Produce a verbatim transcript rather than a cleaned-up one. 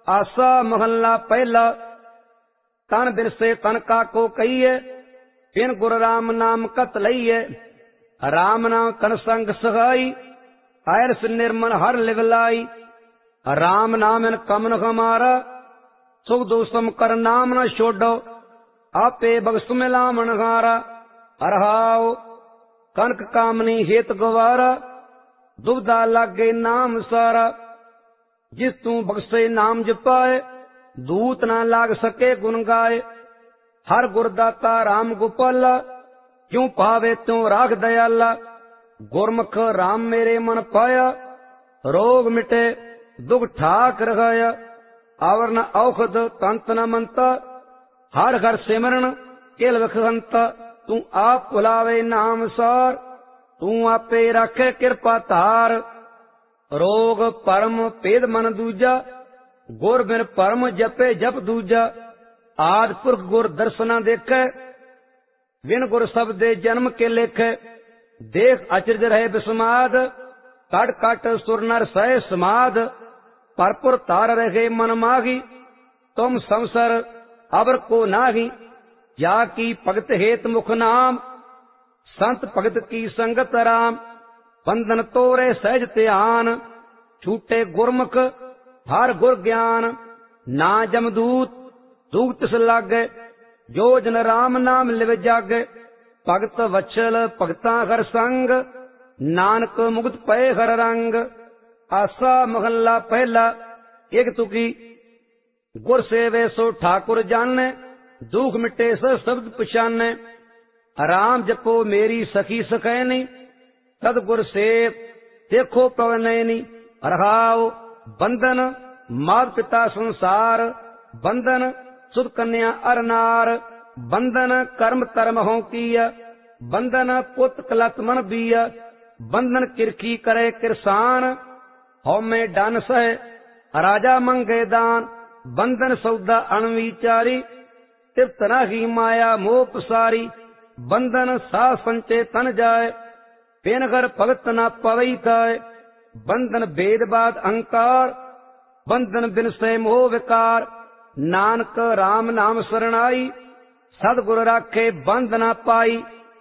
आसा महला पहला। तन बिरसे तन का को कहिए, बिन गुर राम नाम कत लईए। राम नाम तन संग सहाई, ऐरस निर्मल हर लिवलाई। राम नाम इन कमन हमारा, सुख दोषम कर नाम न छोड़ो। आपे बगस मिलामन हारा। अरहाओ कनक कामनी हेत गवारा, दुबदा लागे नाम सारा। जिस तू बख्शे नाम जपाए, दूत ना लाग सके गुण गाए। हर गुरदाता राम गोपाला, क्यों पावे त्यों राख दयाला। गुरमुख राम मेरे मन पाया, रोग मिटे दुख ठाक रखाया। आवर न औखद तंत न मनता, हर घर सिमरन केल वखहंता। तू आप बुलावे नाम सार, तू आपे रखे कृपा धार। रोग परम भेद मन दूजा, गुर बिन परम जपे जप दूजा। आद पुरख गुर दर्शना देखे, बिन गुर शब्दे जन्म के लेखे। देख अचरज रहे विस्माद, कट कट सुर नर सह समाद। परपुर तार रहे मन माही, तुम संसर अबर को नाही। या की भगत हेत मुख नाम, संत भगत की संगत राम। बंधन तोरे सहज ध्यान, छूटे गुरमुख हर गुर ज्ञान। ना जमदूत दूत तिस लागे, जो जन राम नाम लिव जागे। भगत वत्सल भगतां हर संग, नानक मुक्त पए हर रंग। आसा महला पहला। एक तुकी। गुर सेवे सो ठाकुर जाने, दुख मिटे सो शब्द पछाने। राम जपो मेरी सखी सखैनी, तद गुर सेव देखो पवनैनी। रहाओ बंधन मात पिता संसार, बंधन सुध कन्या अरनार। बंधन कर्म तरम हो किया, बंधन पुत कलत मन बिया। बंधन किरखी करे किरसान, हौ में डन सह राजा मंगे दान। बंधन सौदा अणविचारी, तृप्त नाही माया मोह पसारी। बंधन सा संचे तन जाए, बिन घर भगत न पवई थाय। बंधन भेदबाद अहंकार, बंधन बिन से मोह विकार। नानक राम नाम शरणाई, सदगुर राखे बंध न पाई।